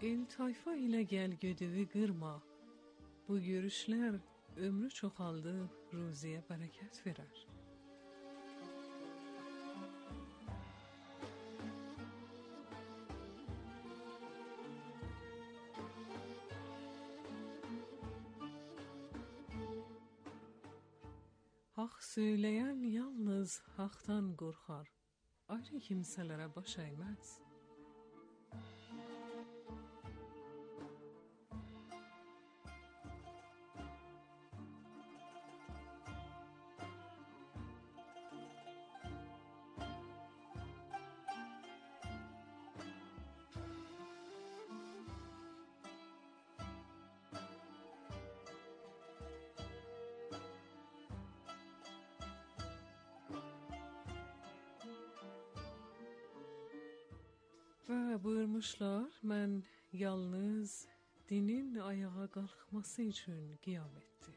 El tayfa ile gel gödüvi kırma. Bu görüşler ömrü çoxaldı, ruziye bereket verer. Haq söyleyen yalnız haqdan qorxar. Ayrı kimsələrə baş əyməz. Və buyurmuşlar, mən yalnız dinin ayağa qalxması üçün qiyam etdi.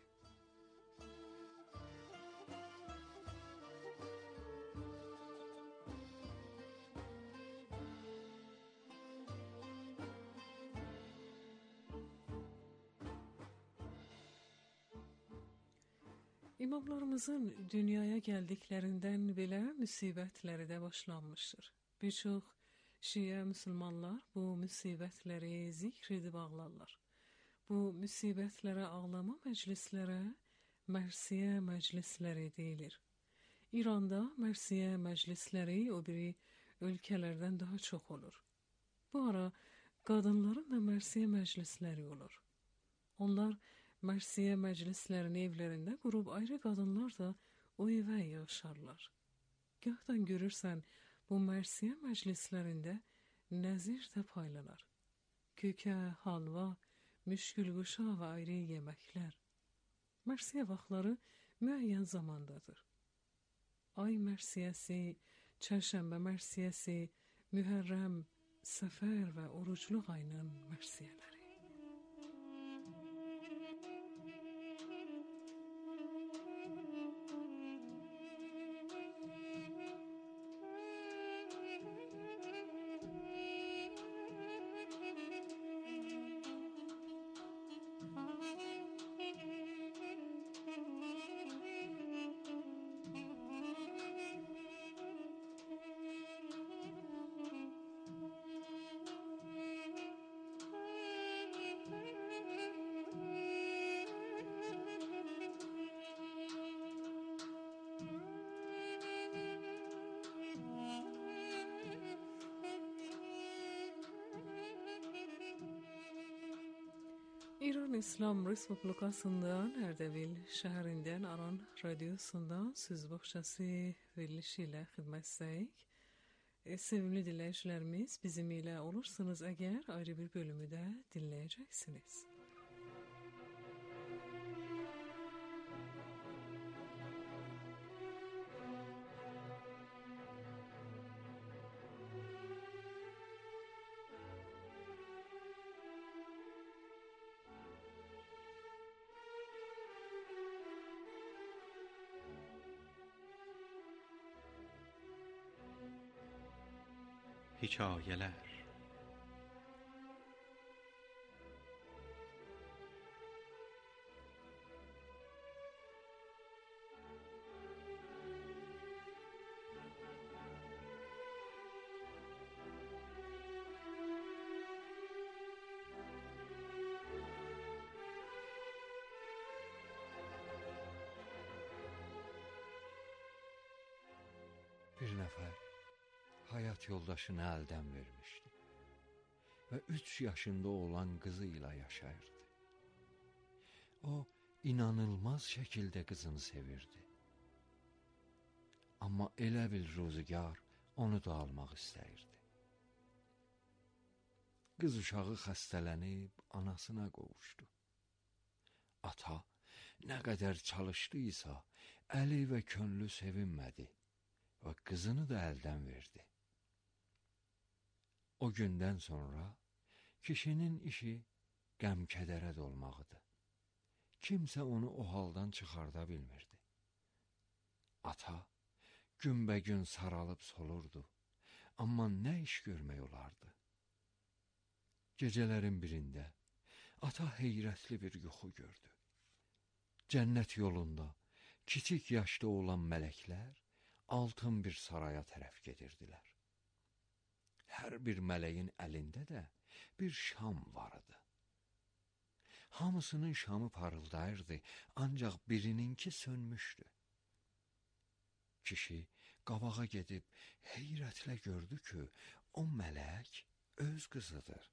İmamlarımızın dünyaya gəldiklərindən belə müsibətləri də başlanmışdır. Bir çox Şiə müsəlmanlar bu müsibətləri zikr edib ağlarlar. Bu müsibətlərə ağlama məclislərə mərsiyə məclisləri deyilir. İranda mərsiyə məclisləri o biri ölkələrdən daha çox olur. Bu ara qadınların da mərsiyə məclisləri olur. Onlar mərsiyə məclislərini evlərində qurub ayrı qadınlar da o evə yığışarlar. Gahdan görürsən, bu mərsiyə məclislərində nəzir də paylanar. Kökə, halva, müşkül quşa və ayrı yeməklər. Mərsiyə vaxtları müəyyən zamandadır. Ay mərsiyəsi, çərşənbə mərsiyəsi, mühərrəm, səfər və orucluq ayının mərsiyələri. İran İslam Respublikasından Ərdəbil şəhərindən Aran radiosundan söz boğçası verilişi ilə xidmətdəyik. Sevimli dinləyicilərimiz, bizim ilə olursunuz əgər ayrı bir bölümü də dinləyəcəksiniz. Hekayeler. Bir nəfər həyat yoldaşını əldən vermişdi və 3 yaşında olan qızı ilə yaşayırdı. O, inanılmaz şəkildə qızını sevirdi. Amma elə bil ruzigar onu da almaq istəyirdi. Qız uşağı xəstələnib anasına qovuşdu. Ata nə qədər çalışdıysa, əli və könlü sevinmədi və qızını da əldən verdi. O gündən sonra kişinin işi qəm-kədərə dolmaqdı. Kimsə onu o haldan çıxarda bilmirdi. Ata günbəgün saralıb solurdu, amma nə iş görmək olardı? Gecələrin birində ata heyrətli bir yuxu gördü. Cənnət yolunda kiçik yaşda olan mələklər altın bir saraya tərəf gedirdilər. Hər bir mələyin əlində də bir şam vardı. Hamısının şamı parıldayırdı, ancaq birininki sönmüşdü. Kişi qabağa gedib heyrətlə gördü ki, o mələk öz qızıdır.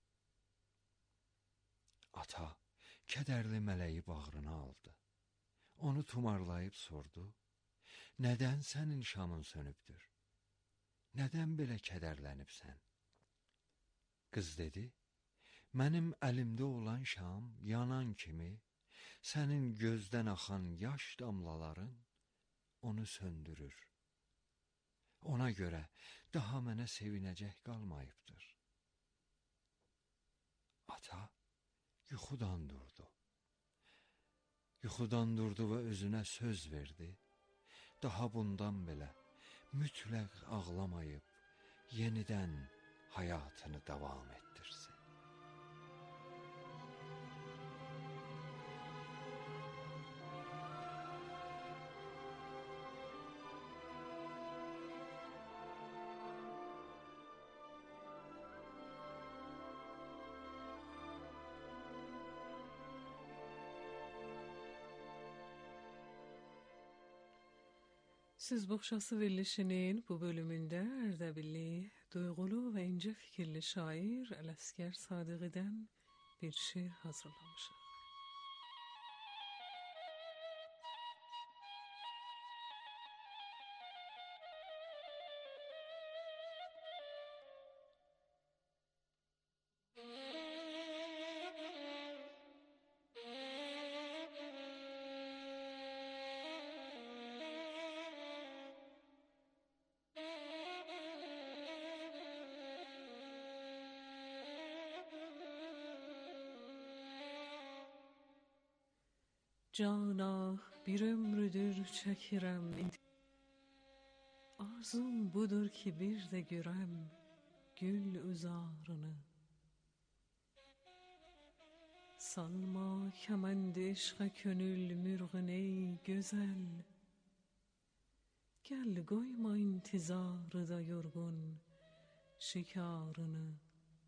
Ata kədərli mələyi bağrına aldı. Onu tumarlayıb sordu, nədən sənin şamın sönübdür? Nədən belə kədərlənibsən? Qız dedi, mənim əlimdə olan şam yanan kimi, sənin gözdən axan yaş damlaların onu söndürür. Ona görə daha mənə sevinəcək qalmayıbdır. Ata yuxudan durdu. Yuxudan durdu və özünə söz verdi. Daha bundan belə mütləq ağlamayıb, yenidən həyatını davam etdirsin. Söz Boğçası verilişinin bu bölümündə Ərdəbilli, duyğulu və incə fikirli şair Ələsgər Sadiqidən bir şiir hazırlamışıq. Cana bir ömrüdür çəkirəm, arzum budur ki bir də görəm gül üzarını. Salma kəmənd eşqə könül mürğün ey gözəl, gəl qoyma intizarı da yorğun şikarını.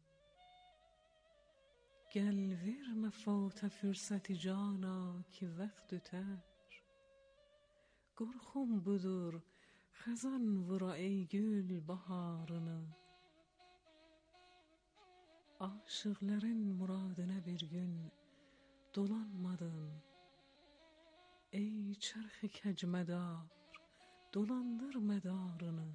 Gəl vermə fata fürsəti cana ki vaxt ötər, qorxum budur xəzan vura ey gül baharını. Aşıqların muradına bir gün dolanmadın, ey çarxı kəcmədar dolandır mədarını.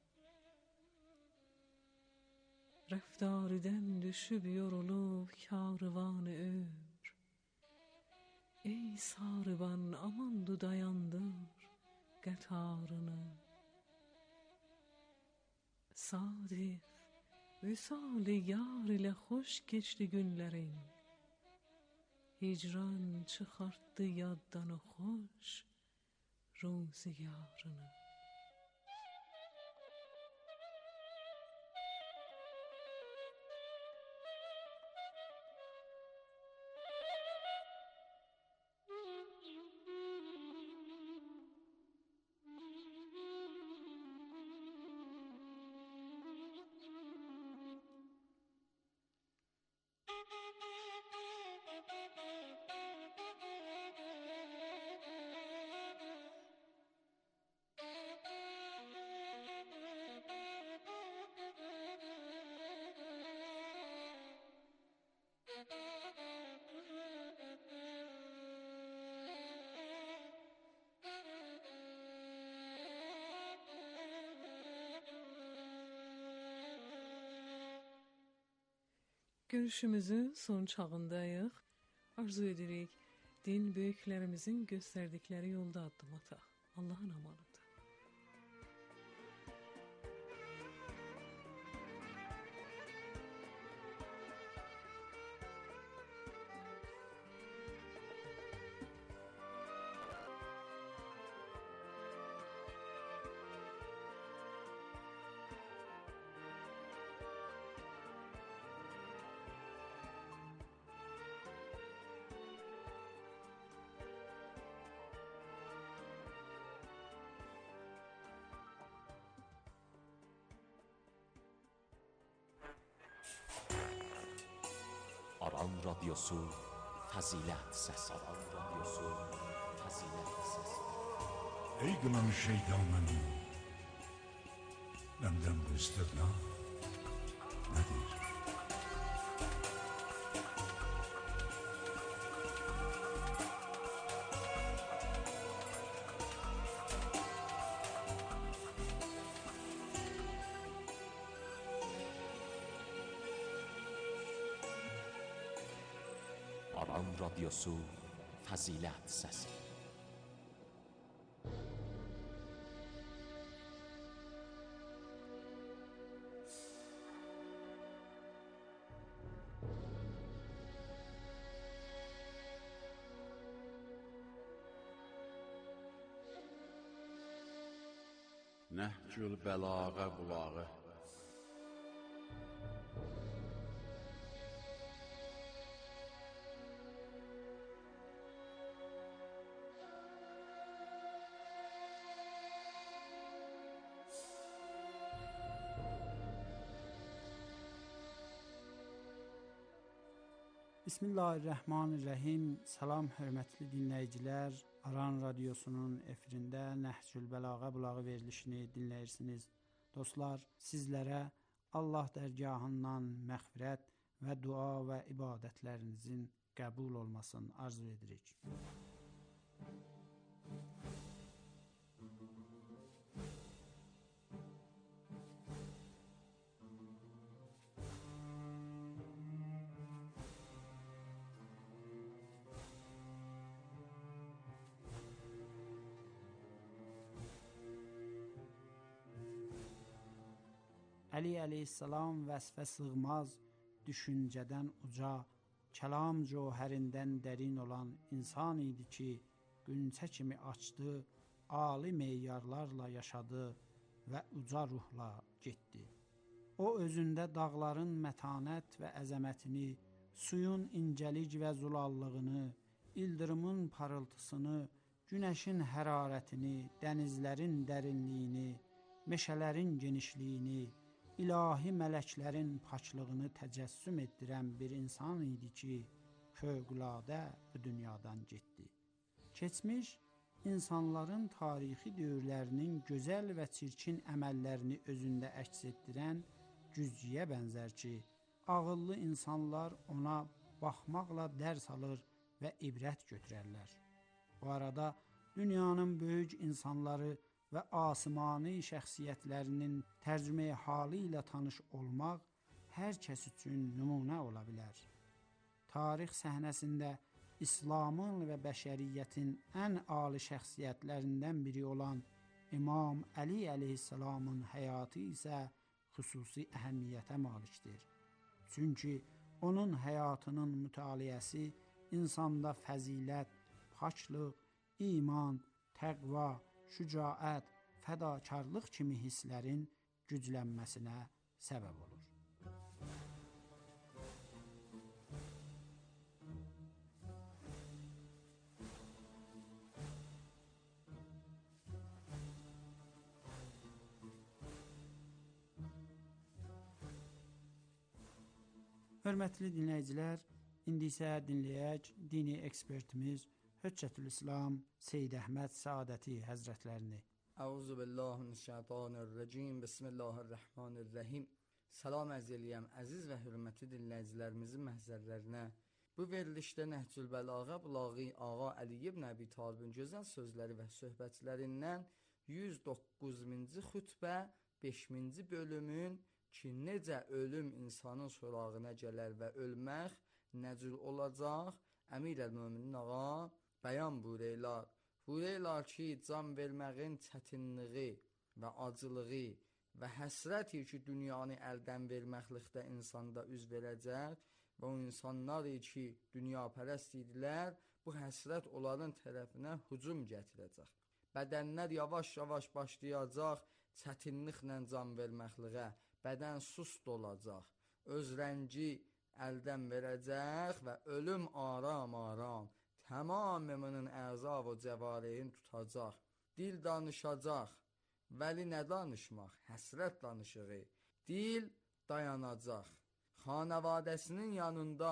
Rəftarıdən düşüb yorulub karvanı ömür, ey sarıban amandu dayandır qətarını. Sadiq, vüsal-i yar ilə xoş keçdi günlərin, hicran çıxartdı yaddan o xoş ruzigarını. Görüşümüzün son çağındayıq. Arzu edirik din böyüklərimizin göstərdikləri yolda addım ataq. Allahın amanı. Aran Radyosu Fəzilət Səsi. Aran Radyosu Fəzilət Səsi. Ey qınan şeytanın, məndən bu istirna nədir? Aran Radyosu Fəzilət Səsi. Nəhcül Bəlağa Bulağı. Bismillahirrahmanirrahim. Salam hörmətli dinləyicilər. Aran Radyosunun efirində Nəhcül Bəlağa Bulağı verilişini dinləyirsiniz. Dostlar, sizlərə Allah dərgahından məğfirət və dua və ibadətlərinizin qəbul olmasını arzu edirik. Əli əleyhissalam vəsfə sığmaz, düşüncədən uca, kəlam cövhərindən dərin olan insan idi ki, günçə kimi açdı, ali meyarlarla yaşadı və uca ruhla getdi. O özündə dağların mətanət və əzəmətini, suyun incəlik və zulallığını, ildırımın parıltısını, günəşin hərarətini, dənizlərin dərinliyini, meşələrin genişliyini, İlahi mələklərin paklığını təcəssüm etdirən bir insan idi ki, fövqüladə bu dünyadan getdi. Keçmiş insanların tarixi dövrlərinin gözəl və çirkin əməllərini özündə əks etdirən güzgüyə bənzər ki, ağıllı insanlar ona baxmaqla dərs alır və ibrət götürərlər. Bu arada dünyanın böyük insanları və asimani şəxsiyyətlərinin tərcümeyi halı ilə tanış olmaq hər kəs üçün nümunə ola bilər. Tarix səhnəsində İslamın və bəşəriyyətin ən ali şəxsiyyətlərindən biri olan İmam Əli əleyhissalamın həyatı isə xüsusi əhəmiyyətə malikdir. Çünki onun həyatının mütaliəsi insanda fəzilət, paklıq, iman, təqva, şücaət, fədakarlıq kimi hisslərin güclənməsinə səbəb olur. Hörmətli dinləyicilər, indi isə dinləyək dini ekspertimiz Hüccətülislam Seyyid Əhməd Səadəti Həzrətlərini. Əuzu billahi mineşşeytanirracim. Bismillahirrahmanirrahim. Salam ərz eləyəm əziz və hörmətli dinləyicilərimizin məhzərlərinə. Bu verilişdə Nəhcül Bəlağa Bulağı Ağa Əli ibn Əbi Talibin gözəl sözləri və söhbətlərindən 109-cu xütbə 5-ci bölümün ki, necə ölüm insanın sorağına gələr və ölmək nəcür olacaq, Əmir-əl-Möminin ağa bəyan buyururlar. Buyururlar ki, can verməyin çətinliyi və acılığı və həsrəti ki, dünyanı əldən verməklikdə insanda üz verəcək və o insanlar ki, dünyapərəst idilər, bu həsrət onların tərəfinə hücum gətirəcək. Bədənlər yavaş-yavaş başlayacaq çətinliklə can verməkliyə, bədən sust olacaq, öz rəngi əldən verəcək və ölüm aram-aram tamamının əza və cəvarihin tutacaq. Dil danışacaq, vəli nə danışmaq, həsrət danışığı. Dil dayanacaq, xanavadəsinin yanında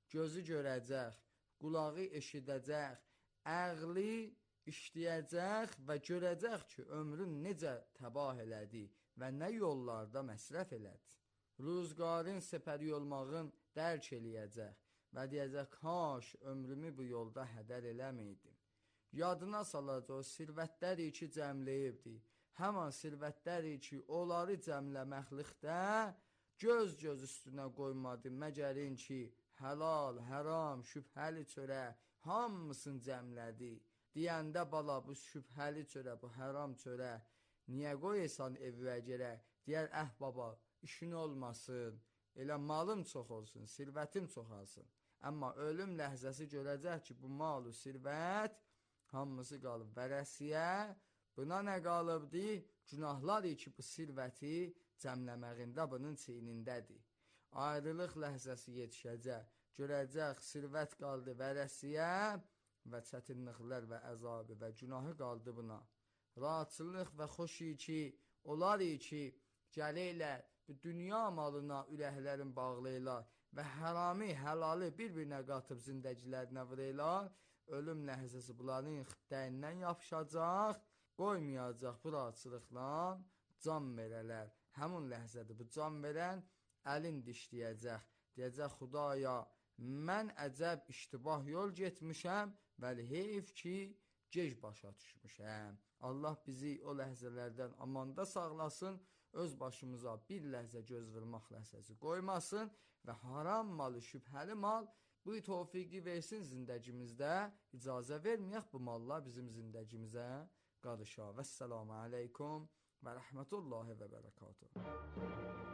gözü görəcək, qulağı eşidəcək, əqli işləyəcək və görəcək ki, ömrün necə təbah elədi və nə yollarda məsrəf elədi. Ruzgarın səpəri olmağın dərk eləyəcək və deyəcək, kaş ömrümü bu yolda hədər eləməydim. Yadına salacaq, sirvətləri ki cəmləyibdi. Həman sirvətləri ki, onları cəmləməklikdə göz üstünə qoymadı, məgərin ki, həlal, həram, şübhəli çörə hamısını cəmlədi. Deyəndə bala, bu şübhəli çörə, bu həram çörə niyə qoyırsan evə gərək? Deyər, baba, işin olmasın, elə malım çox olsun, sirvətim çoxalsın. Amma ölüm ləhzəsi görəcək ki, bu malu sirvət hamısı qalıb vərəsiyə. Buna nə qalıbdı? Günahlar ki, bu sirvəti cəmləməyində bunun çiynindədir. Ayrılıq ləhzəsi yetişəcək, görəcək sirvət qaldı vərəsiyə və çətinliklər və əzabı və günahı qaldı buna. Rahatçılıq və xoşi ki, olar ki, gələylər bu dünya malına ürəklərin bağlayırlar və hərami, həlalı bir-birinə qatıb zindəgilərinə vuraylar, ölüm ləhzəsi bunların xiddəyindən yapışacaq, qoymayacaq bu rahatçılıqla can verələr. Həmin ləhzədir, bu can verən əlin dişləyəcək, deyəcək, Xudaya, mən əcəb iştibah yol getmişəm, vəli heyf ki, gec başa düşmüşəm. Allah bizi o ləhzələrdən amanda sağlasın, öz başımıza bir ləhzə göz vurmaq ləhzəsi qoymasın və haram malı, şübhəli mal bu tövfiqi versin zindəcimizdə, icazə verməyək bu mallar bizim zindəcimizə qarışa. Vəssalamu aleykum və rəhmətullahi və bərəkatuhu.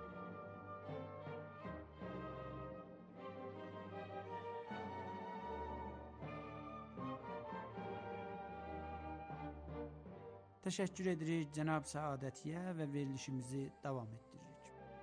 Təşəkkür edirik Cənab Səadətiyə və verilişimizi davam etdiririk.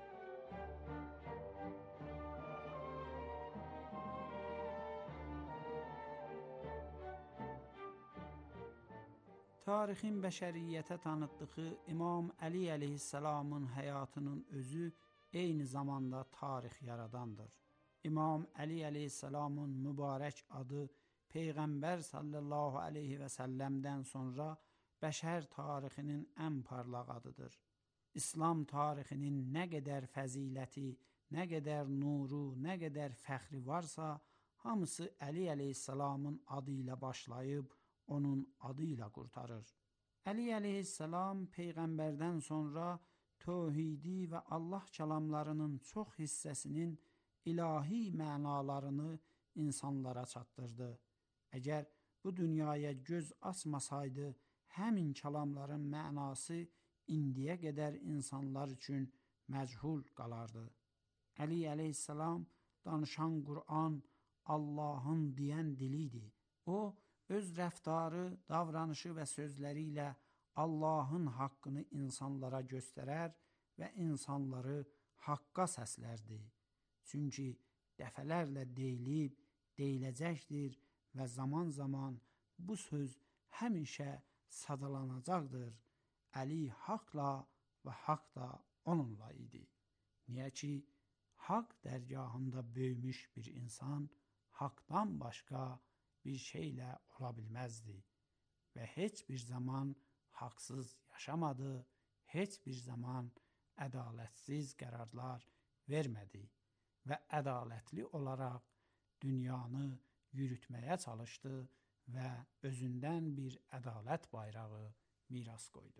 Tarixin bəşəriyyətə tanıtdığı İmam Əli əleyhissalamın həyatının özü eyni zamanda tarix yaradandır. İmam Əli əleyhissalamın mübarək adı Peyğəmbər sallallahu aleyhi və səlləmdən sonra bəşər tarixinin ən parlaq adıdır. İslam tarixinin nə qədər fəziləti, nə qədər nuru, nə qədər fəxri varsa, hamısı Əli əleyhissalamın adı ilə başlayıb, onun adı ilə qurtarır. Əli əleyhissalam Peyğəmbərdən sonra tövhidi və Allah kəlamlarının çox hissəsinin ilahi mənalarını insanlara çatdırdı. Əgər bu dünyaya göz açmasaydı, həmin kəlamların mənası indiyə qədər insanlar üçün məchul qalardı. Əli əleyhissalam danışan Qur'an Allahın deyən dilidir. O, öz rəftarı, davranışı və sözləri ilə Allahın haqqını insanlara göstərər və insanları haqqa səslərdi. Çünki dəfələrlə deyilib, deyiləcəkdir və zaman-zaman bu söz həmişə sadalanacaqdır. Əli haqla və haqq da onunla idi. Niyə ki, haqq dərgahında böyümüş bir insan haqdan başqa bir şeylə ola bilməzdi və heç bir zaman haqsız yaşamadı, heç bir zaman ədalətsiz qərarlar vermədi və ədalətli olaraq dünyanı yürütməyə çalışdı və özündən bir ədalət bayrağı miras qoydu.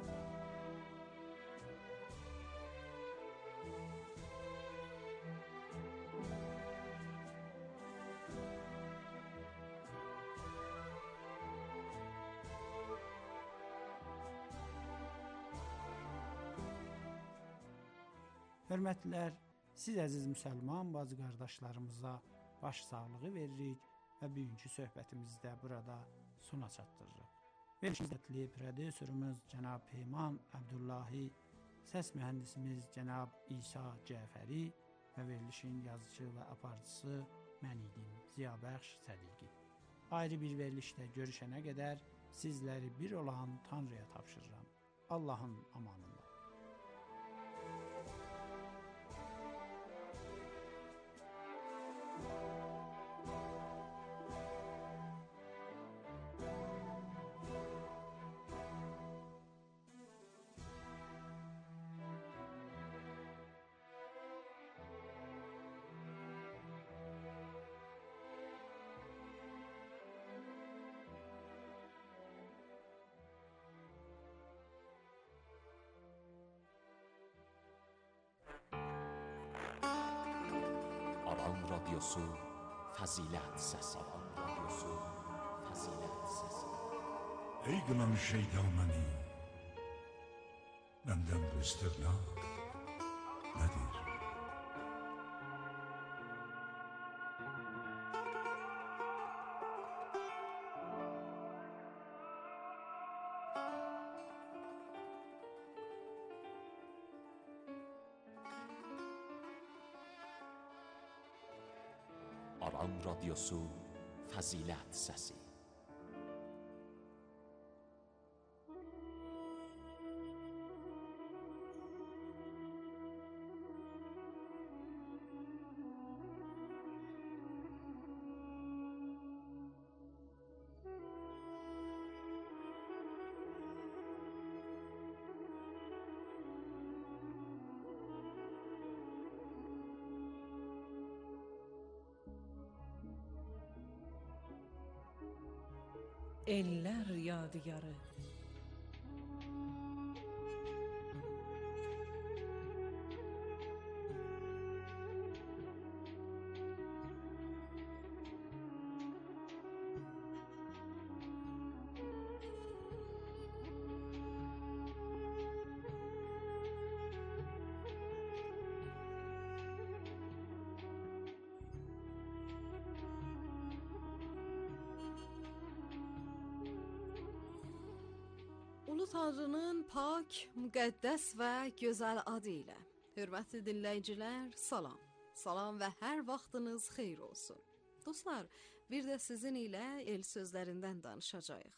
Hörmətlilər, siz əziz müsəlman bacı qardaşlarımıza baş sağlığı veririk və bugünkü söhbətimizi də burada sona çatdırırıq. Verilişimizdə prodüserimiz cənab Peyman Əbdullahi, səs mühəndisimiz cənab İsa Cəfəri və verilişin yazıcı və aparıcısı mən idim, Ziyabəxş Sədiqi. Ayrı bir verilişdə görüşənə qədər sizləri bir olan Tanrıya tapşırıram. Allahın amanında. Aran Radyosu Fazilet Səsi. Aran Radyosu Fazilet Səsi. Ey kılan şeytan beni, benden bu istirna nedir? Aran Radyosu Fazilet Səsi. Eller yadigarı. Ulu Tanrının pak, müqəddəs və gözəl adı ilə. Hörmətli dinləyicilər, salam. Salam və hər vaxtınız xeyir olsun. Dostlar, bir də sizin ilə el sözlərindən danışacağıq.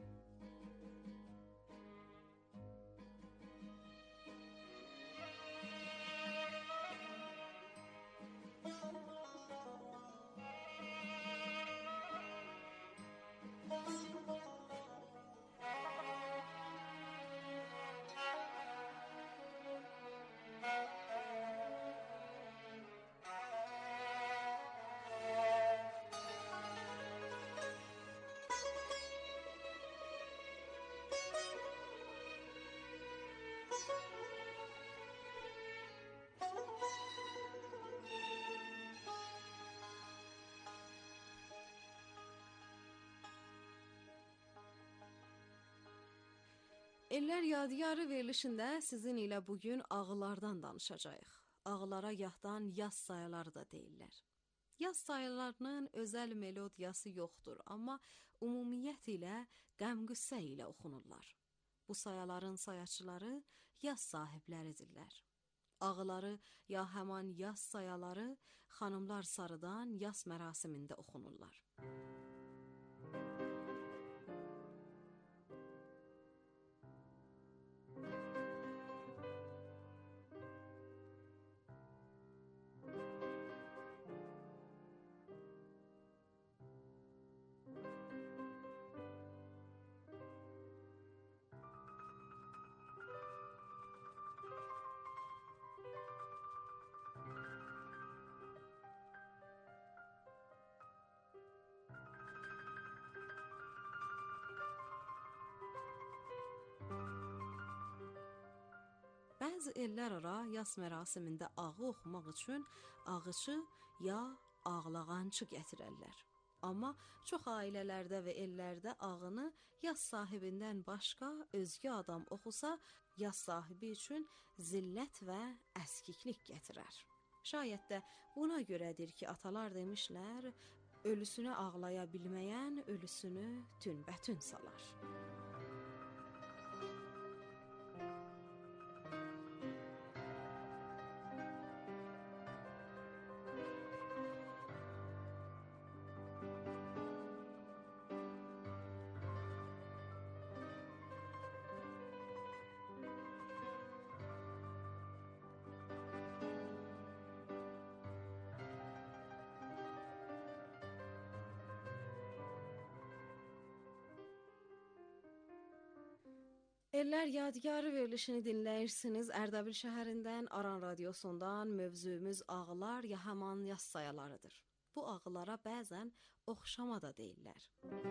Eller Yadigarı verilişində sizin ilə bugün ağılardan danışacağıq. Ağılara yahdan yaz sayıları da deyirlər. Yaz sayılarının özəl melodiyası yoxdur, amma ümumiyyət ilə qəm-qüssə ilə oxunurlar. Bu sayaların sayaçıları yaz sahibləridirlər. Ağıları ya həman yaz sayaları xanımlar sarıdan yaz mərasimində oxunurlar. Bəzi ellər ara yaz mərasimində ağı oxumaq üçün ağıçı ya ağlağançı gətirərlər. Amma çox ailələrdə və ellərdə ağını yaz sahibindən başqa özgə adam oxusa, yaz sahibi üçün zillət və əskiklik gətirər. Şayət də buna görədir ki, atalar demişlər, ölüsünü ağlaya bilməyən ölüsünü tünbətün salar. Eller Yadigarı verilişini dinləyirsiniz. Ərdəbil şəhərindən Aran radiosundan mövzumuz ağlar ya haman yaz sayalarıdır. Bu ağlara bəzən oxşama da deyirlər.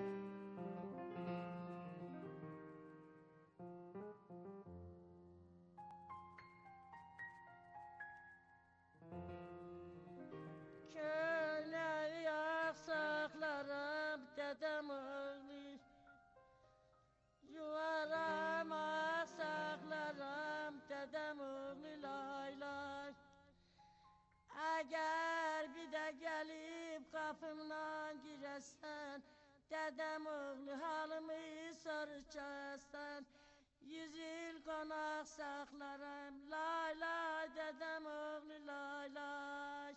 Köynəyi yaxsaqlarım dədəm oğlu, yuvaram asaqlarım dədəm oğlu lay lay. Əgər bir də gəlib qapımdan girəsən, dədəm oğlu halımı soruşasan, 100 il qonaq saxlarım lay lay dədəm oğlu lay lay.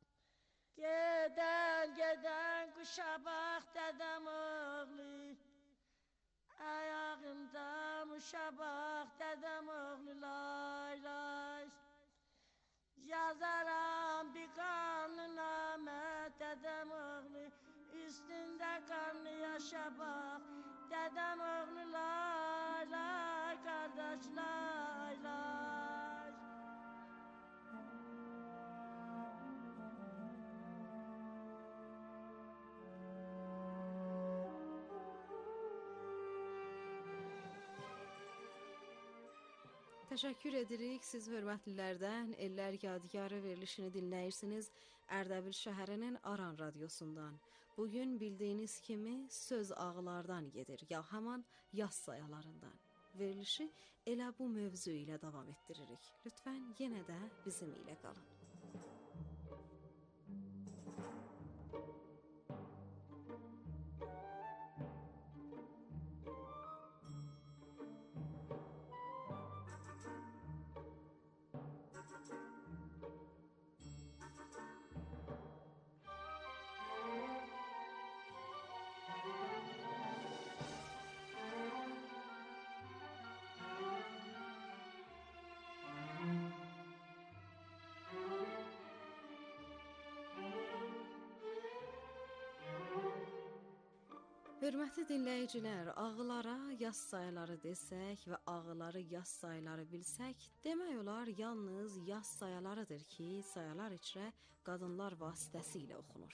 Gedən quşa bax dədəm oğlu, ayağımda muşa bax dədəm oğlu lay lay. Yazaram bir qanunamə dədəm oğlu, üstündə qanlı yaşa bax dədəm oğlu lay lay, qardaş lay lay. Təşəkkür edirik siz hörmətlilərdən. Eller Yadigarı verilişini dinləyirsiniz Ərdəbil şəhərinin Aran radiosundan. Bugün bildiyiniz kimi söz ağlardan gedir, ya haman yaz sayalarından. Verilişi elə bu mövzu ilə davam etdiririk. Lütfən yenə də bizim ilə qalın. Hörmətli dinləyicilər, ağlara yaz sayıları desək və ağları yaz sayıları bilsək, demək olar yalnız yaz sayılarıdır ki, sayılar içrə qadınlar vasitəsilə oxunur.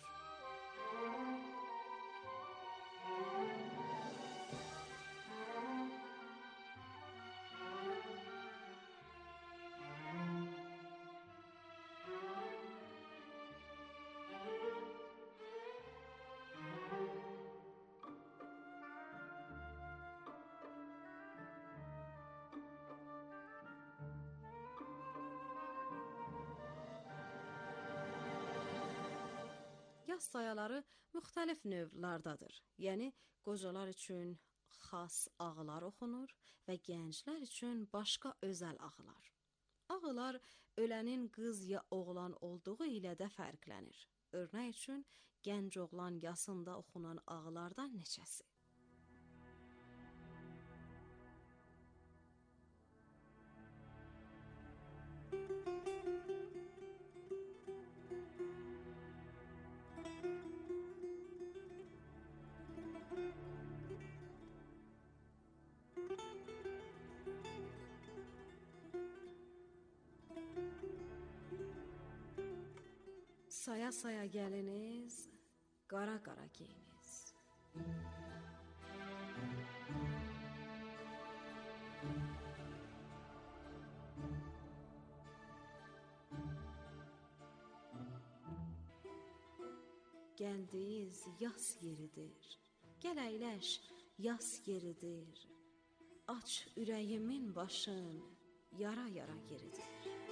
Yaz sayaları müxtəlif növlardadır. Yəni, qocalar üçün xas ağlar oxunur və gənclər üçün başqa özəl ağlar. Ağlar ölənin qız ya oğlan olduğu ilə də fərqlənir. Örnək üçün, gənc oğlan yasında oxunan ağlardan neçəsi? Saya-saya gəliniz, qara-qara geyiniz. Gəldiyiz yas yeridir, gəl əyləş yas yeridir. Aç ürəyimin başın, yara-yara yeridir.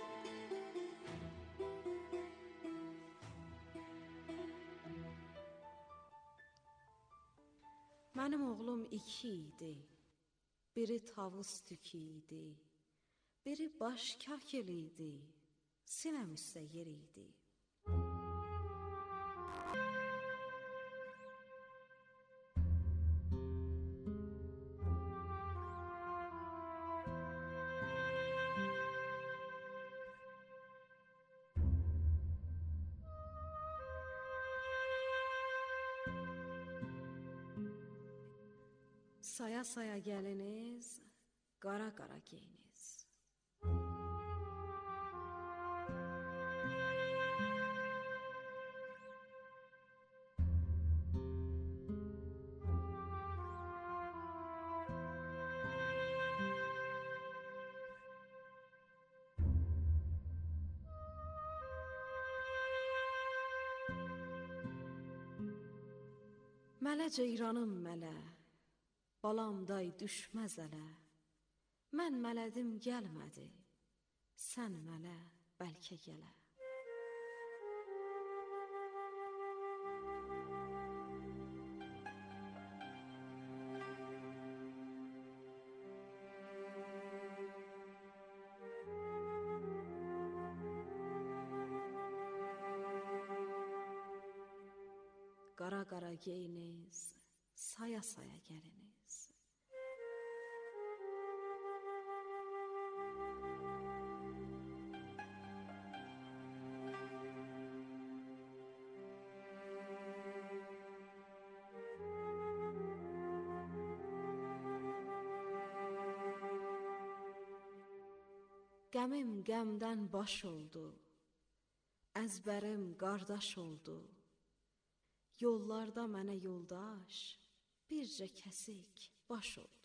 Mənim oğlum 2 idi, biri tavus tükü idi, biri baş kakil idi, sinəm üstə yer idi. Saya-saya gəliniz, qara-qara geyiniz. Mələ ceyranım mələ, balam day düşməz ələ. Mən mələdim gəlmədi, sən mələ bəlkə gələ. Qara-qara geyiniz, saya-saya gəliniz. Qəmim qəmdən baş oldu, əzbərim qardaş oldu. Yollarda mənə yoldaş, bircə kəsik baş oldu.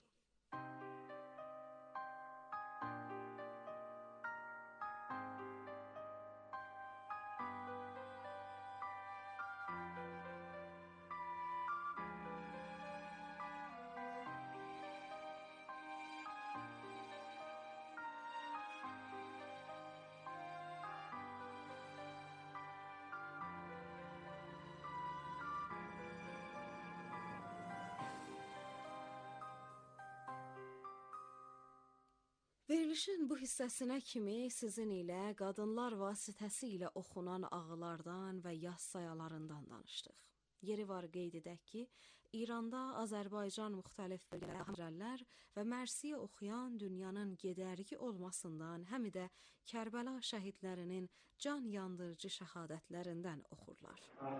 Verilişin bu hissəsinə kimi sizin ilə qadınlar vasitəsilə oxunan ağılardan və yas sayalarından danışdıq. Yeri var qeyd edək ki, İranda, Azərbaycan müxtəlif bölgələr və Mərsiyə oxuyan dünyanın gedərgi olmasından, həm də Kərbəla şəhidlərinin can yandırıcı şəhadətlərindən oxurlar.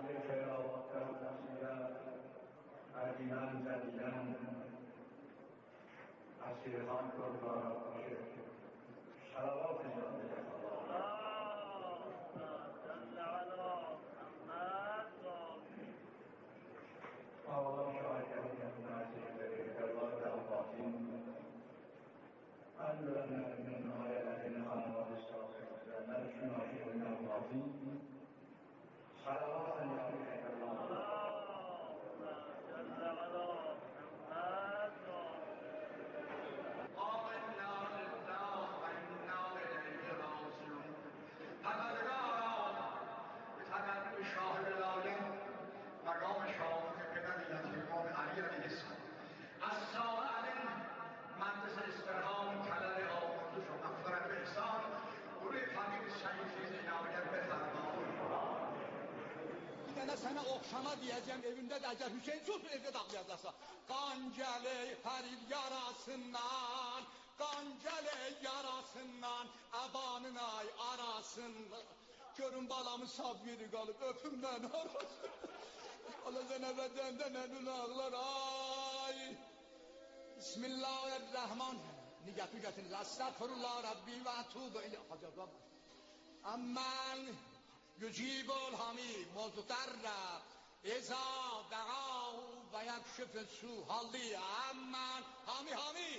Sənə oxşana deyəcəm, evində də əgər Hüseyin Sultan evdə dağlayacaqsa, qan gələ fərid yarasından, qan gələ yarasından, əbanın ay arasından. Görün balamı sabiri qalıb, öpüm mən arasından. Allah zənəbədən də nənün ağlar, ay. Bismillahirrahmanirrahim. Niyyətü gətirin, əstəğfirullah Rabbi və ətubə ilə. Hacablar. Əmmən يجيب الحمید مضطر اذا دعاه و یکشف السوء حالی امن حامی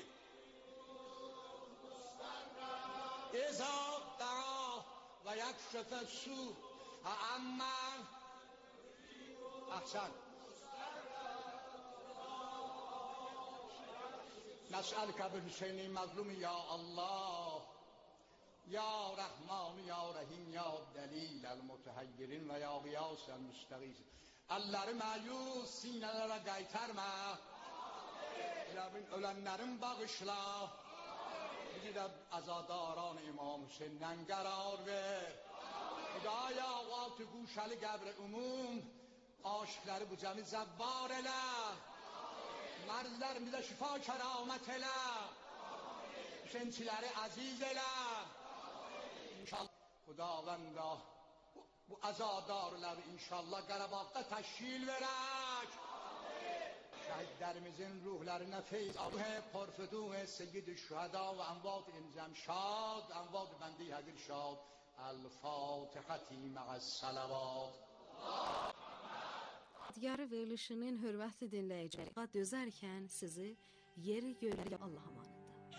اذا دعاه و یکشف السوء امن احسن نسألك بالحسین مظلوم یا الله یا رحمان یا رحیم یا دلیل المتحیرین و یا قیاس المستغیث Əlləri məyus sinələrə qaytarma. Rəbbin ölənlərin bağışla. Bizi də azadaran İmam Hüseyndən qərar ver. Xudaya altı guşəli qəbr ümum aşıqları bu cəmi zəvvar elə. Mərzlərimizə şifa kəramət elə. Hüseynçiləri əziz elə. İnşallah Xudavəndə bu azadarları inşallah Qarabağda təşkil verək. şəhidlərimizin ruhlarına feyz porfuduh seyyid-i şühəda və əmvad imzəm şad, əmvad bəndi həqir şad. El-Fatihəti mə'əs-salavat. Yadigarı verilişinin hörmətli dinləyiciləri, dözərkən sizi yeri görək Allah amanında.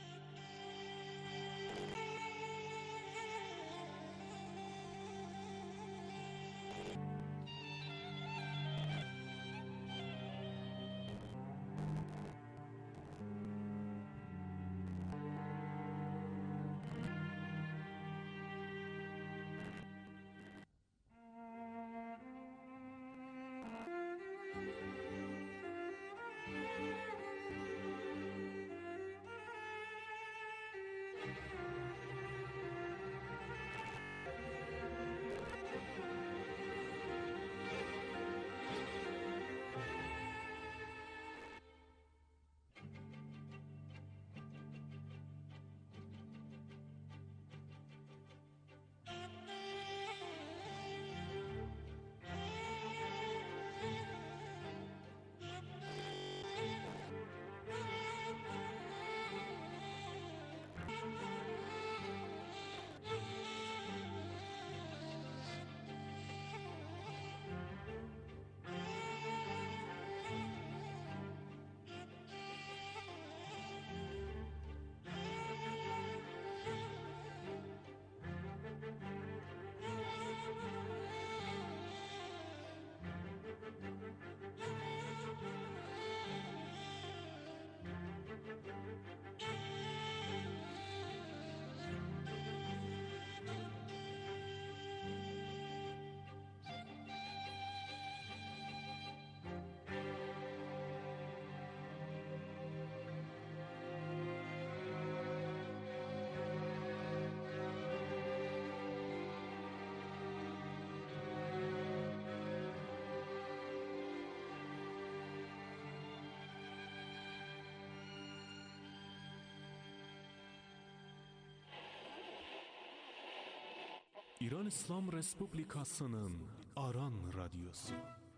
İran İslam Respublikasının Aran Radyosu.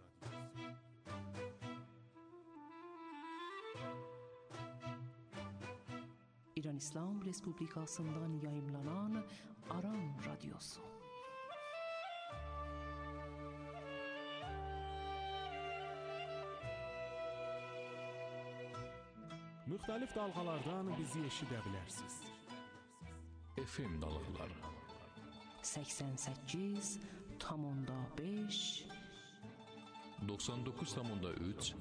İran İslam Respublikasından yayımlanan Aran Radyosu. Müxtəlif dalğalardan bizi eşidə bilərsiniz. FM dalğaları 88,5 99,3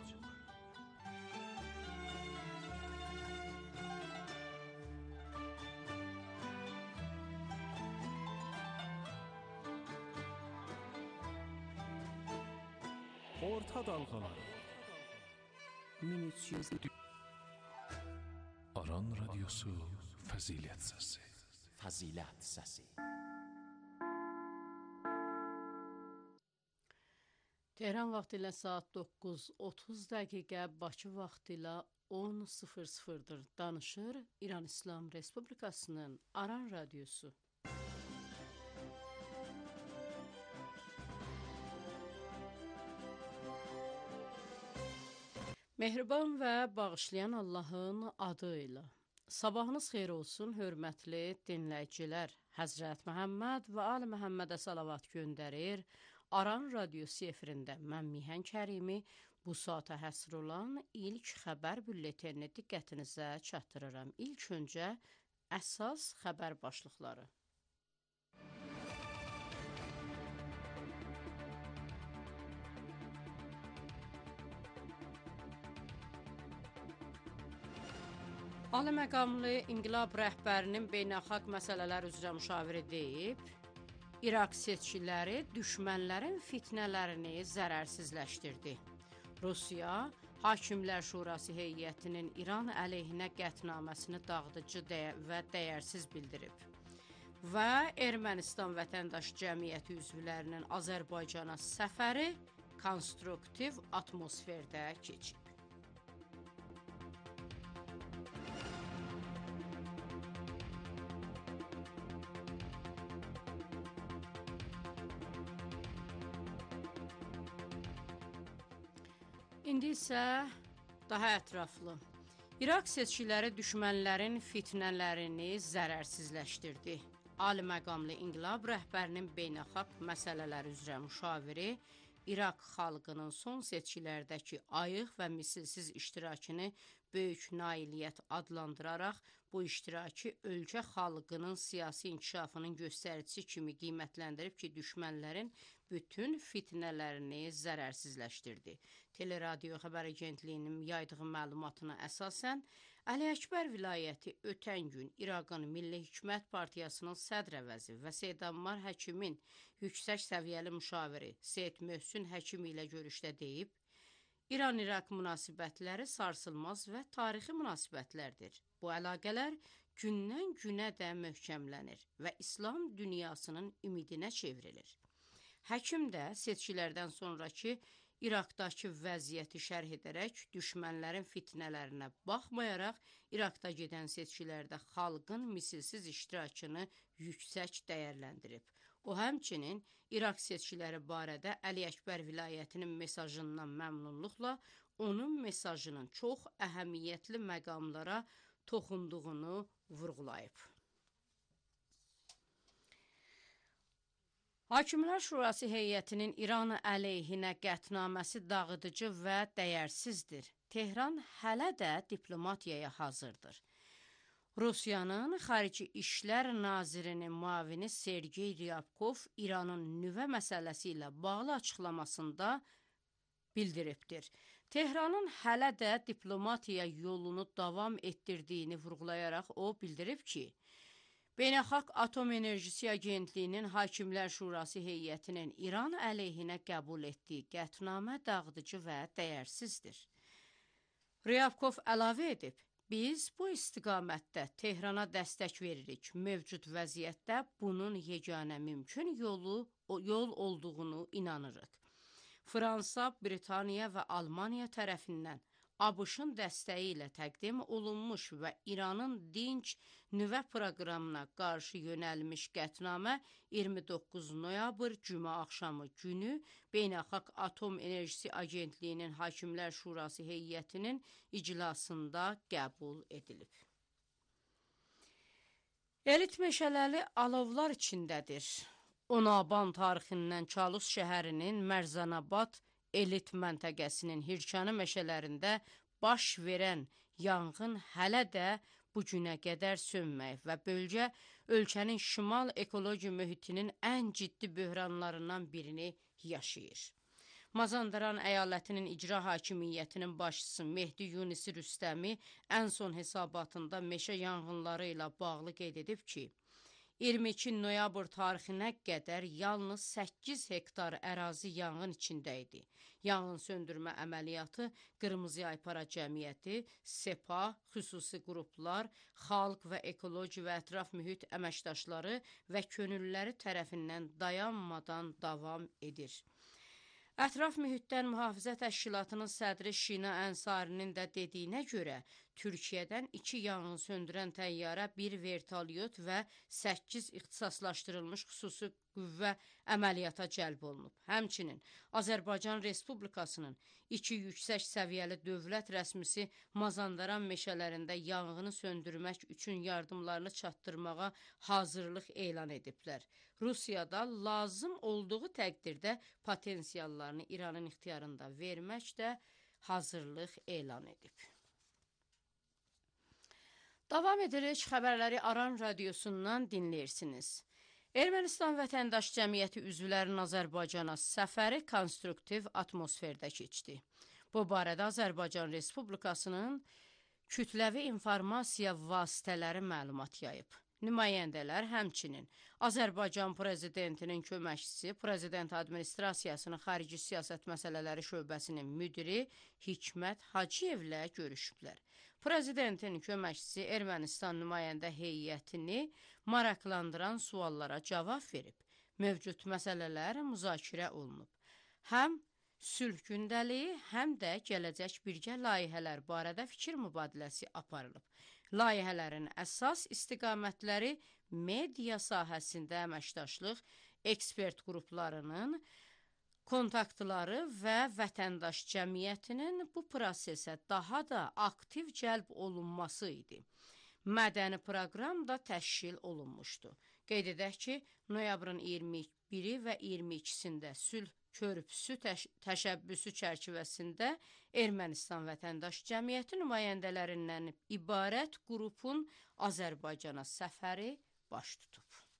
Orta dalğaları 1300 Aran Radyosu Fəzilət Səsi. Fəzilət Səsi. Tehran vaxtı ilə saat 9:30 dəqiqə, Bakı vaxtı ilə 10:00-dır. Danışır İran İslam Respublikasının Aran Radyosu. Mehriban və bağışlayan Allahın adı ilə. Sabahınız xeyir olsun, hörmətli dinləyicilər. Həzrət Məhəmməd və Ali Məhəmmədə salavat göndərir. Aran Radyosu efirində mən Mihan Kərimi bu saata həsr olan ilk xəbər bülletenini diqqətinizə çatdırıram. İlk öncə əsas xəbər başlıqları. Ali məqamlı İnqilab rəhbərinin beynəlxalq məsələlər üzrə müşaviri deyib, İraq seçkiləri düşmənlərin fitnələrini zərərsizləşdirdi. Rusiya, Hakimlər Şurası heyətinin İran əleyhinə qətnaməsini dağıdıcı və dəyərsiz bildirib. Və Ermənistan vətəndaş cəmiyyəti üzvlərinin Azərbaycana səfəri konstruktiv atmosferdə keçib. İndi isə Daha ətraflı. İraq seçkiləri düşmənlərin fitnələrini zərərsizləşdirdi. Ali məqamlı inqilab rəhbərinin beynəlxalq məsələlər üzrə müşaviri İraq xalqının son seçkilərdəki ayıq və misilsiz iştirakını böyük nailiyyət adlandıraraq bu iştiraki ölkə xalqının siyasi inkişafının göstəricisi kimi qiymətləndirib ki, düşmənlərin bütün fitnələrini zərərsizləşdirdi. Teleradio xəbər agentliyinin yaydığı məlumatına əsasən, Əli Əkbər vilayəti ötən gün İraqın Milli Hikmət Partiyasının sədr əvəzi və Seydammar Həkimin yüksək səviyyəli müşaviri Seyid Möhsün Həkim ilə görüşdə deyib, İran-İraq münasibətləri sarsılmaz və tarixi münasibətlərdir. Bu əlaqələr gündən-günə də möhkəmlənir və İslam dünyasının ümidinə çevrilir. Həkim də seçkilərdən sonraki İraqdakı vəziyyəti şərh edərək düşmənlərin fitnələrinə baxmayaraq İraqda gedən seçkilərdə xalqın misilsiz iştirakını yüksək dəyərləndirib. O həmçinin İraq seçkiləri barədə Əli Əkbər vilayətinin mesajından məmnunluqla onun mesajının çox əhəmiyyətli məqamlara toxunduğunu vurğulayıb. Hakimlər Şurası heyətinin İran əleyhinə qətnaməsi dağıdıcı və dəyərsizdir. Tehran hələ də diplomatiyaya hazırdır. Rusiyanın Xarici İşlər Nazirinin müavini Sergey Ryabkov İranın nüvə məsələsi ilə bağlı açıqlamasında bildiribdir. Tehranın hələ də diplomatiya yolunu davam etdirdiyini vurğulayaraq o bildirib ki, Beynəlxalq Atom Enerjisi Agentliyinin Hakimlər Şurası heyətinin İran əleyhinə qəbul etdiyi qətnamə dağıdıcı və dəyərsizdir. Ryabkov əlavə edib, biz bu istiqamətdə Tehrana dəstək veririk. Mövcud vəziyyətdə bunun yeganə mümkün yol olduğunu inanırıq. Fransa, Britaniya və Almaniya tərəfindən ABŞ-ın dəstəyi ilə təqdim olunmuş və İranın dinc nüvə proqramına qarşı yönəlmiş qətnamə 29 noyabr cümə axşamı günü Beynəlxalq Atom Enerjisi Agentliyinin Hakimlər Şurası heyətinin iclasında qəbul edilib. Elit meşələri alovlar içindədir. 10 Aban tarixindən Çalus şəhərinin Mərzanabad elit məntəqəsinin Hirkanı meşələrində baş verən yanğın hələ də bu günə qədər sönməyib və bölgə ölkənin şimal ekoloji mühitinin ən ciddi böhranlarından birini yaşayır. Mazandaran əyalətinin icra hakimiyyətinin başçısı Mehdi Yunisi Rüstəmi ən son hesabatında meşə yanğınları ilə bağlı qeyd edib ki, 22 noyabr tarixinə qədər yalnız 8 hektar ərazi yanğın içində idi. Yanğın söndürmə əməliyyatı Qırmızı Aypara Cəmiyyəti, SEPA, xüsusi qruplar, xalq və ekoloji və ətraf mühit əməkdaşları və könüllüləri tərəfindən dayanmadan davam edir. Ətraf mühitdən mühafizə təşkilatının sədri Şina Ənsarinin də dediyinə görə, Türkiyədən 2 yanğın söndürən təyyarə, 1 vertolyot və 8 ixtisaslaşdırılmış xüsusi qüvvə əməliyyata cəlb olunub. Həmçinin Azərbaycan Respublikasının 2 yüksək səviyyəli dövlət rəsmisi Mazandaran meşələrində yanğını söndürmək üçün yardımlarını çatdırmağa hazırlıq elan ediblər. Rusiyada lazım olduğu təqdirdə potensiallarını İranın ixtiyarında vermək də hazırlıq elan edib. Davam edirik, xəbərləri Aran radiosundan dinləyirsiniz. Ermənistan Vətəndaş Cəmiyyəti üzvlərinin Azərbaycana səfəri konstruktiv atmosferdə keçdi. Bu barədə Azərbaycan Respublikasının kütləvi informasiya vasitələri məlumat yayıb. Nümayəndələr həmçinin Azərbaycan Prezidentinin köməkçisi, Prezident Administrasiyasının Xarici Siyasət Məsələləri Şöbəsinin müdiri Hikmət Hacıyevlə görüşüblər. Prezidentin köməkçisi Ermənistan nümayəndə heyətini maraqlandıran suallara cavab verib. Mövcud məsələlər müzakirə olunub. Həm sülh gündəliyi, həm də gələcək birgə layihələr barədə fikir mübadiləsi aparılıb. Layihələrin əsas istiqamətləri media sahəsində əməkdaşlıq, ekspert qruplarının kontaktları və vətəndaş cəmiyyətinin bu prosesə daha da aktiv cəlb olunması idi. Mədəni proqram da təşkil olunmuşdu. Qeyd edək ki, noyabrın 21-i və 22-sində sülh körpüsü təşəbbüsü çərçivəsində Ermənistan vətəndaş cəmiyyəti nümayəndələrindən ibarət qrupun Azərbaycana səfəri baş tutub.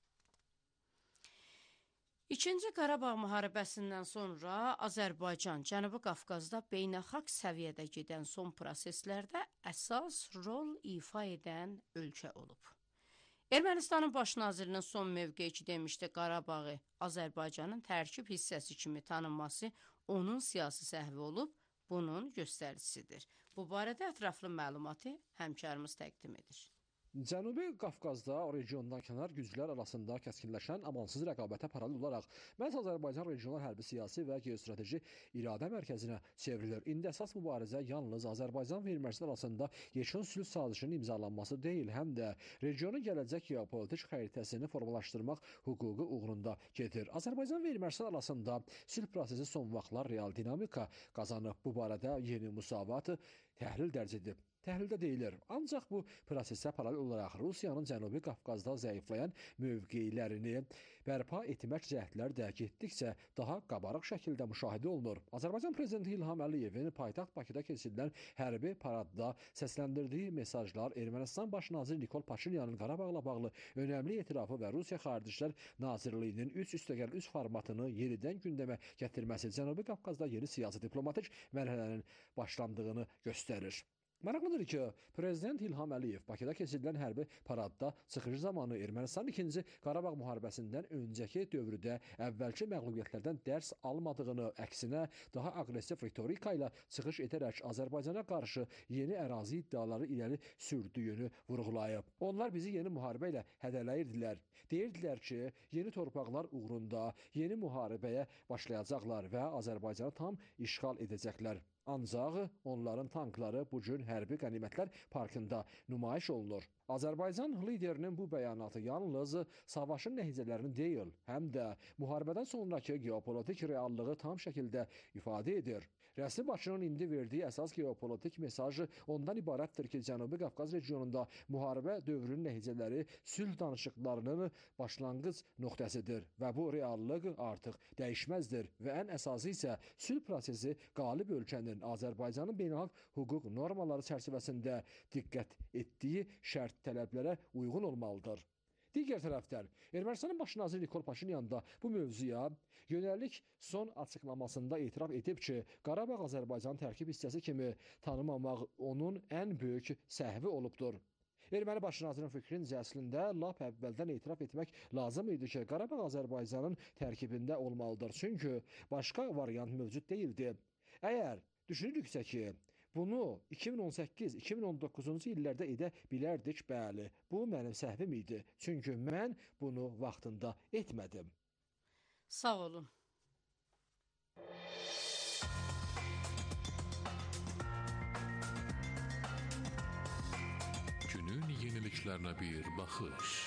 İkinci Qarabağ müharibəsindən sonra Azərbaycan Cənubi Qafqazda beynəlxalq səviyyədə gedən son proseslərdə əsas rol ifa edən ölkə olub. Ermənistanın baş nazirinin son mövqeyi demişdi, Qarabağı Azərbaycanın tərkib hissəsi kimi tanınması onun siyasi səhvi olub, bunun göstəricisidir. Bu barədə ətraflı məlumatı həmkarımız təqdim edir. Cənubi Qafqazda regiondan kənar güclər arasında kəskinləşən amansız rəqabətə paralel olaraq məhz Azərbaycan regional hərbi siyasi və geostrateji iradə mərkəzinə çevrilir. İndi əsas mübarizə yalnız Azərbaycan və Ermənistan arasında yekun sülh sazişinin imzalanması deyil, həm də regionun gələcək geopolitik xəritəsini formalaşdırmaq hüququ uğrunda gedir. Azərbaycan və Ermənistan arasında sülh prosesi son vaxtlar real dinamika qazanıb. Bu barədə yeni müsavat təhlil dərc edib. Təhlildə deyilir, ancaq bu prosesə paralel olaraq Rusiyanın Cənubi Qafqazda zəifləyən mövqeylərini bərpa etmək cəhdləri də getdikcə daha qabarıq şəkildə müşahidə olunur. Azərbaycan Prezidenti İlham Əliyevin paytaxt Bakıda keçirilən hərbi paradda səsləndirdiyi mesajlar, Ermənistan Baş naziri Nikol Paşinyanın Qarabağla bağlı önəmli etirafı və Rusiya Xarici İşlər Nazirliyinin 3+3 formatını yenidən gündəmə gətirməsi Cənubi Qafqazda yeni siyasi diplomatik mərhələnin başlandığını göstərir. Maraqlıdır ki, Prezident İlham Əliyev Bakıda keçirilən hərbi paradda çıxışı zamanı Ermənistanın 2-ci Qarabağ müharibəsindən öncəki dövrdə əvvəlki məğlubiyyətlərdən dərs almadığını, əksinə daha aqressiv ritorika ilə çıxış edərək Azərbaycana qarşı yeni ərazi iddiaları irəli sürdüyünü vurğulayıb. Onlar bizi yeni müharibə ilə hədələyirdilər. Deyirdilər ki, yeni torpaqlar uğrunda yeni müharibəyə başlayacaqlar və Azərbaycanı tam işğal edəcəklər. Ancaq onların tankları bugün hərbi qənimətlər parkında nümayiş olunur. Azərbaycan liderinin bu bəyanatı yalnız savaşın nəticələrini deyil, həm də müharibədən sonraki geopolitik reallığı tam şəkildə ifadə edir. Rəsmi Bakının indi verdiyi əsas geopolitik mesaj ondan ibarətdir ki, Cənubi Qafqaz regionunda müharibə dövrünün nəticələri sülh danışıqlarının başlanğıc nöqtəsidir və bu reallıq artıq dəyişməzdir və ən əsası isə sülh prosesi qalib ölkənin Azərbaycanın beynəlxalq hüquq normaları çərçivəsində diqqət etdiyi şərt tələblərə uyğun olmalıdır. Digər tərəfdən, Ermənistanın baş naziri Nikol Paşinyan da bu mövzuya yönəlik son açıqlamasında etiraf edib ki, Qarabağ Azərbaycanın tərkib hissəsi kimi tanımamaq onun ən böyük səhvi olubdur. Erməni baş nazirinin fikrincə əslində lap əvvəldən etiraf etmək lazım idi ki, Qarabağ Azərbaycanın tərkibində olmalıdır, çünki başqa variant mövcud deyildi. Əgər düşünürüksə ki, bunu 2018-2019-cu illərdə edə bilərdik, bəli, bu mənim səhvim idi. Çünki mən bunu vaxtında etmədim. Sağ olun. Günün yeniliklərine bir baxış.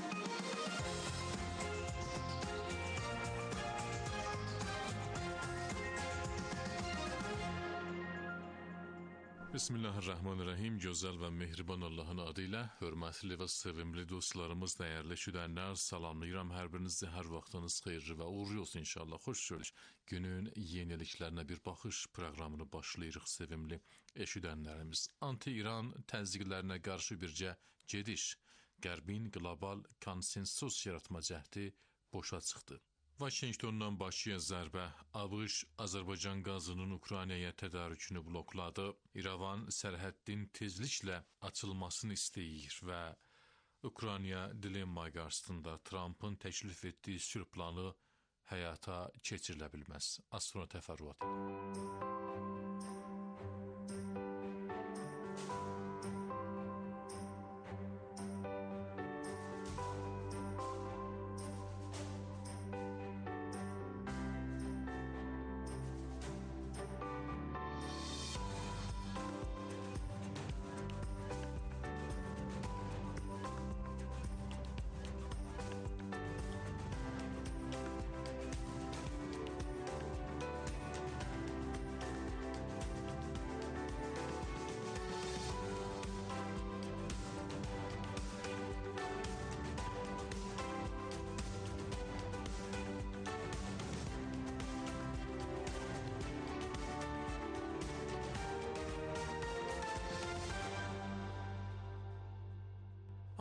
Bismillahirrahmanirrahim. Gözəl və mehriban Allahın adı ilə hörmətli və sevimli dostlarımız, dəyərli eşidənlər, salamlayıram hər birinizi. Hər vaxtınız xeyirli və uğurlu olsun inşallah. Xoş gördük. Günün yeniliklərinə bir baxış proqramını başlayırıq sevimli eşidənlərimiz. Anti-İran təzyiqlərinə qarşı bircə gediş, Qərbin qlobal konsensus yaratma cəhdi boşa çıxdı. Vaşinqtondan Bakıya zərbə, ABŞ Azərbaycan qazının Ukraynaya tədarükünü blokladı, İrəvan sərhəddin tezliklə açılmasını istəyir və Ukrayna dilemma qarşısında Trumpın təklif etdiyi sülh planı həyata keçirilə bilməz. Az sonra təfərrüat.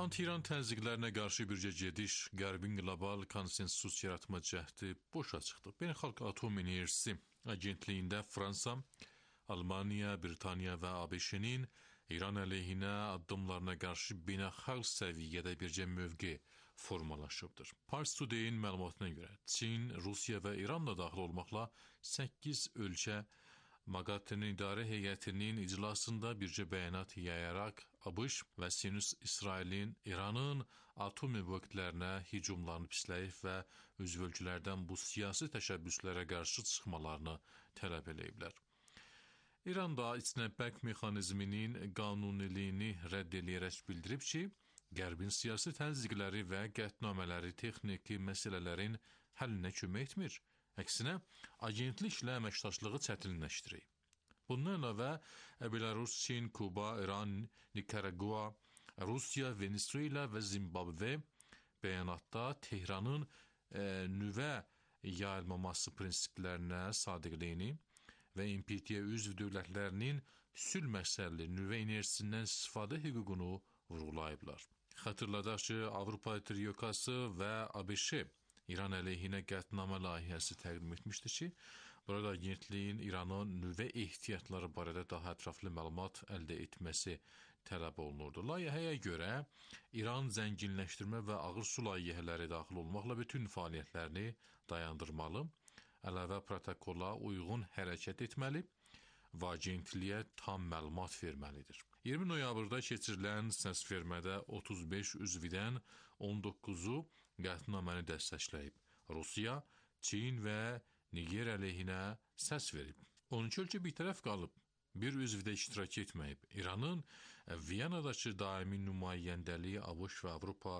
Anti-İran təzyiqlərinə qarşı bircə gediş, Qərbin qlobal konsensus yaratma cəhdi boşa çıxdı. Beynəlxalq Atom Enerjisi Agentliyində Fransa, Almaniya, Britaniya və ABŞ-nin İran əleyhinə addımlarına qarşı beynəlxalq səviyyədə bircə mövqe formalaşıbdır. Pars Today-in məlumatına görə Çin, Rusiya və İran da daxil olmaqla 8 ölkə MAGATE-nin idarə heyətinin iclasında bircə bəyanat yayaraq ABŞ və Sionist İsrailin İranın atom obyektlərinə hücumlarını pisləyib və üzv ölkələrdən bu siyasi təşəbbüslərə qarşı çıxmalarını tələb ediblər. İran da istinbak mexanizminin qanuniliyini rədd edərək bildirib ki, Qərbin siyasi təzyiqləri və qətnamələri texniki məsələlərin həllinə kömək etmir. Əksinə, agentliklə əməkdaşlığı çətinləşdirir. Bundan əlavə, Belarus, Çin, Kuba, İran, Nikaragua, Rusiya, Venezuela və Zimbabve bəyanatda Tehranın nüvə yayılmaması prinsiplərinə sadiqliyini və NPT-yə üzv dövlətlərinin sülh məqsədli nüvə enerjisindən istifadə hüququnu vurğulayıblar. Xatırladaq ki, Avropa Triyokası və ABŞ İran əleyhinə qətnamə layihəsi təqdim etmişdi ki, burada agentliyin İranın nüvə ehtiyatları barədə daha ətraflı məlumat əldə etməsi tələb olunurdu. Layihəyə görə İran zənginləşdirmə və ağır su layihələri daxil olmaqla bütün fəaliyyətlərini dayandırmalı, əlavə protokola uyğun hərəkət etməli və agentliyə tam məlumat verməlidir. 20 noyabrda keçirilən səsvermədə 35 üzvdən 19-u qətnaməni dəstəkləyib. Rusiya, Çin və Niger əleyhinə səs verib. 13 ölkə bir tərəf qalıb, bir üzvdə iştirak etməyib. İranın Viyanadakı daimi nümayəndəliyi ABŞ və Avropa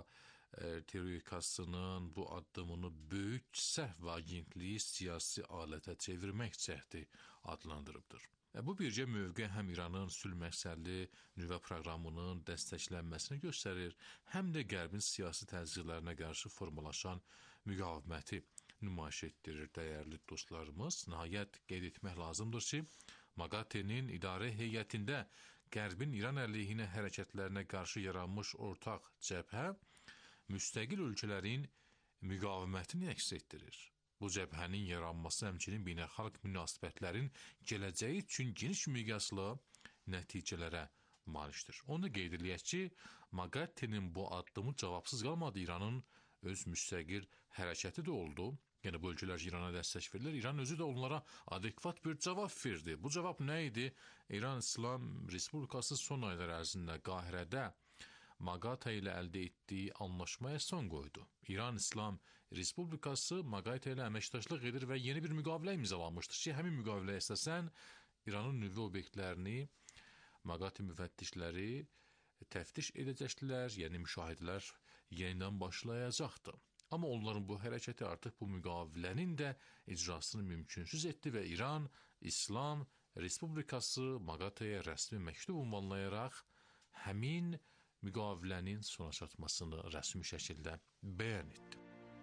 Triyokasının bu addımını böyük səhv və agentliyi siyasi alətə çevirmək cəhdi adlandırıbdır. Bu bircə mövqe həm İranın sülh məqsədli nüvə proqramının dəstəklənməsini göstərir, həm də Qərbin siyasi təzyiqlərinə qarşı formalaşan müqaviməti nümayiş etdirir. Dəyərli dostlarımız, nəhayət qeyd etmək lazımdır ki, MAGATE-nin idarə heyətində Qərbin İran əleyhinə hərəkətlərinə qarşı yaranmış ortaq cəbhə müstəqil ölkələrin müqavimətini əks etdirir. Bu cəbhənin yaranması həmçinin beynəlxalq münasibətlərin gələcəyi üçün geniş miqyaslı nəticələrə malikdir. Onu qeyd edək ki, MAGATE-nin bu addımı cavabsız qalmadı. İranın öz müstəqil hərəkəti də oldu. Yəni bu ölkələr İrana dəstək verirlər. İran özü də onlara adekvat bir cavab verdi. Bu cavab nə idi? İran İslam Respublikası son aylar ərzində Qahirədə MAGATE ilə əldə etdiyi anlaşmaya son qoydu. İran İslam Respublikası MAGATE ilə əməkdaşlıq edir və yeni bir müqavilə imzalamışdır ki, həmin müqaviləyə əsasən İranın nüvə obyektlərini MAGATE müfəttişləri təftiş edəcəkdilər, yəni müşahidələr yenidən başlayacaqdı. Amma onların bu hərəkəti artıq bu müqavilənin də icrasını mümkünsüz etdi və İran İslam Respublikası MAGATE-yə rəsmi məktub ünvanlayaraq həmin müqavilənin sona çatmasını rəsmi şəkildə bəyan etdi.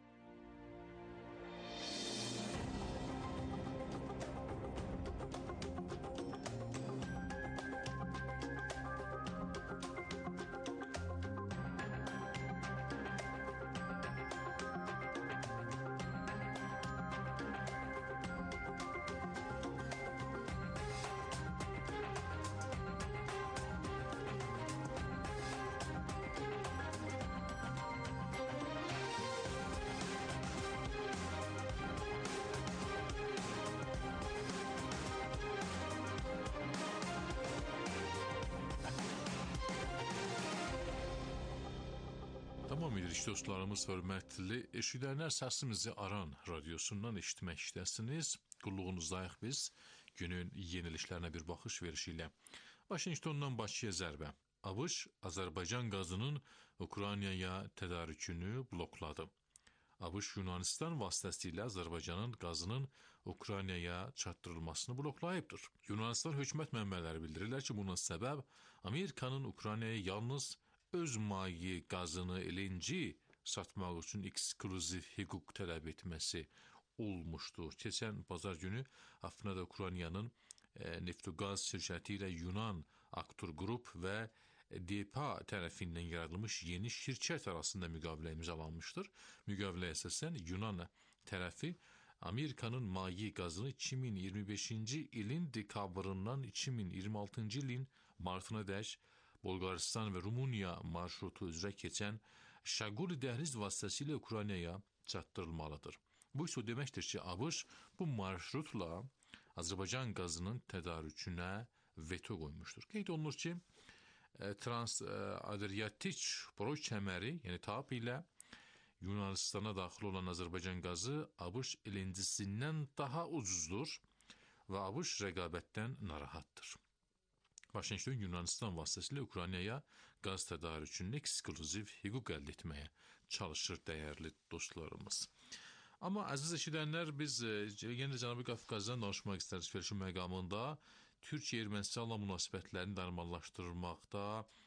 Tamam edir dostlarımız, hörmətli eşidənlər, səsimizi Aran radiosundan eşitməkdəsiniz. Qulluğunuzdayıq biz günün yenilişlərinə bir baxış verişi ilə. Vaşinqtondan Bakıya zərbə. ABŞ Azərbaycan qazının Ukraynaya tədarükünü blokladı. ABŞ Yunanistan vasitəsilə Azərbaycanın qazının Ukraynaya çatdırılmasını bloklayıbdır. Yunanistan hökumət mənbələri bildirirlər ki, buna səbəb Amerikanın Ukraynaya yalnız öz mayi qazını LNG satmaq üçün eksklüziv hüquq tələb etməsi olmuşdur. Keçən bazar günü Afrinada Ukraynanın Neftogaz şirkəti ilə Yunan Aktor Qrup və DEPA tərəfindən yaradılmış yeni şirkət arasında müqavilə imzalanmışdır. Müqavilə əsasən Yunan tərəfi Amerikanın mayi qazını 2025-ci ilin dekabrından 2026-cı ilin martına dək Bolqaristan və Rumıniya marşrutu üzrə keçən Şaquli dəhliz vasitəsilə Ukraynaya çatdırılmalıdır. Bu isə o deməkdir ki, ABŞ bu marşrutla Azərbaycan qazının tədarükünə veto qoymuşdur. Qeyd olunur ki, Trans-Adriatik boru kəməri, yəni TAP ilə Yunanistana daxil olan Azərbaycan qazı ABŞ LNG-sindən daha ucuzdur və ABŞ rəqabətdən narahatdır. Vaşinqton Yunanistan vasitəsilə Ukraynaya qaz tədarükünün ekskluziv hüquq əldə etməyə çalışır dəyərli dostlarımız. Amma əziz eşidənlər, biz yenə Cənubi Qafqazdan danışmaq istərik verilişin məqamında. Türkiyə-Ermənistanla münasibətlərini normallaşdırmaqda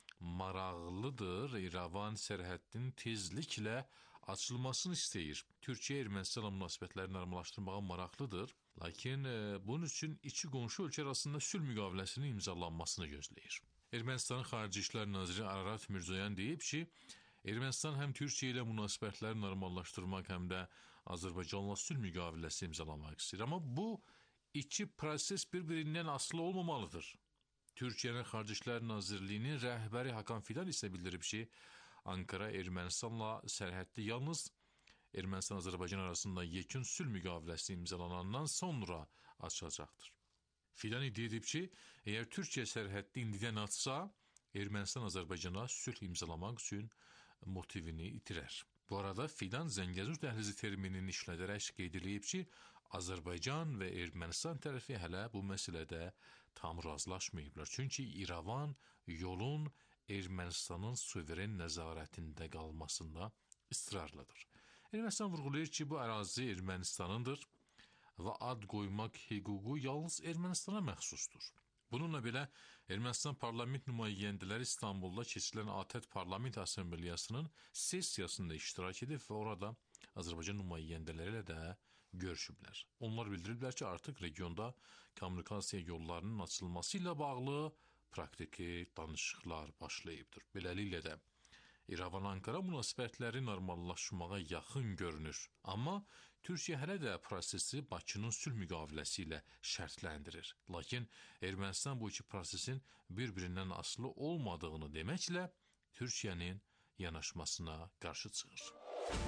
maraqlıdır. İrəvan sərhəddin tezliklə açılmasını istəyir. Türkiyə-Ermənistanla münasibətləri normallaşdırmağa maraqlıdır. Lakin bunun üçün iki qonşu ölkə arasında sülh müqaviləsinin imzalanmasını gözləyir. Ermənistanın Xarici İşlər Naziri Ararat Mirzoyan deyib ki, Ermənistan həm Türkiyə ilə münasibətləri normallaşdırmaq, həm də Azərbaycanla sülh müqaviləsi imzalamaq istəyir. Amma bu iki proses bir-birindən asılı olmamalıdır. Türkiyənin Xarici İşlər Nazirliyinin rəhbəri Hakan Fidan isə bildirib ki, Ankara Ermənistanla sərhəddi yalnız Ermənistan-Azərbaycan arasında yekun sülh müqaviləsi imzalanandan sonra açacaqdır. Fidan iddia edib ki, əgər Türkiyə sərhəddi indidən açsa, Ermənistan Azərbaycana sülh imzalamaq üçün motivini itirər. Bu arada Fidan Zəngəzur dəhlizi terminini işlədərək qeyd edib ki, Azərbaycan və Ermənistan tərəfi hələ bu məsələdə tam razılaşmayıblar. Çünki İrəvan yolun Ermənistanın suveren nəzarətində qalmasında israrlıdır. Ermənistan vurğulayır ki, bu ərazi Ermənistanındır və ad qoymaq hüququ yalnız Ermənistana məxsusdur. Bununla belə, Ermənistan parlament nümayəndələri İstanbulda keçirilən ATƏT Parlament Assambleyasının sessiyasında iştirak edib və orada Azərbaycan nümayəndələri ilə də görüşüblər. Onlar bildiriblər ki, artıq regionda kommunikasiya yollarının açılması ilə bağlı praktiki danışıqlar başlayıbdır. Beləliklə də İrəvan-Ankara münasibətləri normallaşmağa yaxın görünür. Amma Türkiyə hələ də prosesi Bakının sülh müqaviləsi ilə şərtləndirir. Lakin Ermənistan bu iki prosesin bir-birindən asılı olmadığını deməklə Türkiyənin yanaşmasına qarşı çıxır.